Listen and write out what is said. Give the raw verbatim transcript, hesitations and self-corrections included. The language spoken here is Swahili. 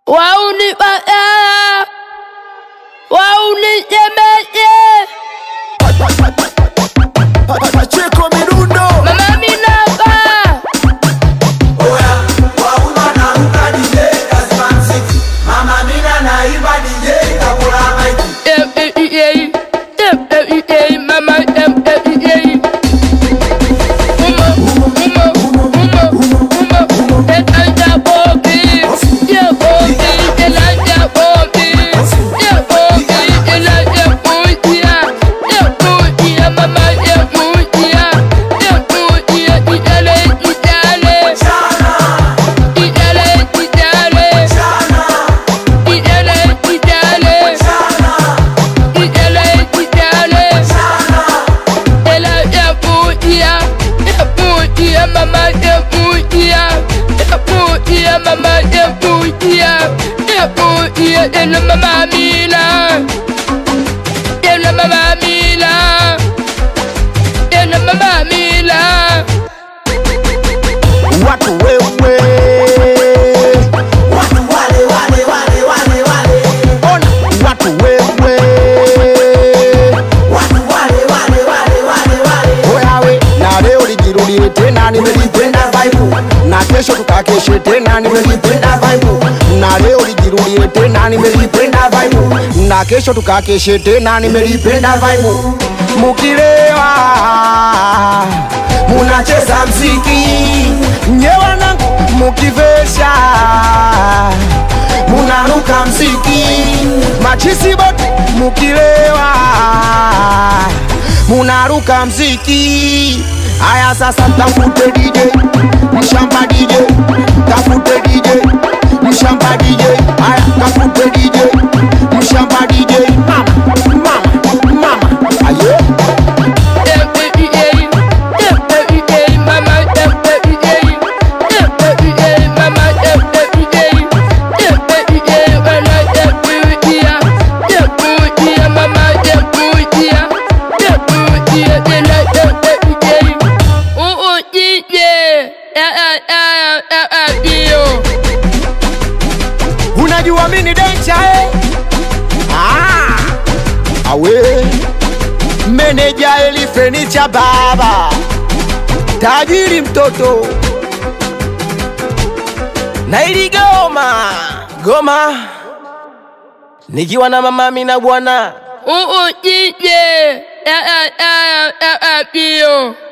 Wauni baya, wauni jemeje. Pacheco Mirundo Mama Minaba. Oya, wauna na uka D J Kasman City. Mama Mina na iba D J Kakula Maiki. Eh eh eh eh eh eh mama eh eh eh. Uma uma uma uma uma. Etaja bobi, yeah bobi, elaja bobi, yeah bobi, elaja bobiya, yeah bobiya mama yeah bobiya, yeah bobiya idale idale, idale idale, idale idale, idale idale, elaja bobiya, yeah bobiya mama yeah bobiya, yeah bobiya mama yeah bobiya, yeah bobiya ela mama Mina, ela mama Mina, ela mama Mina. watu wewe, Watu wale wale wale wale wale. ona watu wewe, Watu wale wale wale wale wale. wewe na leo lijirudie tena, nimelipenda vibe, na kesho tukakeshe tena, nimelipenda vibe, na leo lijirudie tena, nimelipenda vibe, na kesho tukakeshe tena, nimelipenda vibe. Mukilewa munacheza mziki, nyewe nangu mukivesha munaruka mziki, machisi bote mukilewa munaruka mziki. Aya sasa tafute D J, mshamba D J, tafute D J, mshamba D J, aya tafute D J, mshamba D J, mama, mama, mama, aye. Unajua mini dencha eh? Ah, awe meneja Eli Furniture baba, tajiri mtoto na ili goma goma, nikiwa na mama Mina bwana. Uh uh, D J, uh uh uh uh uh,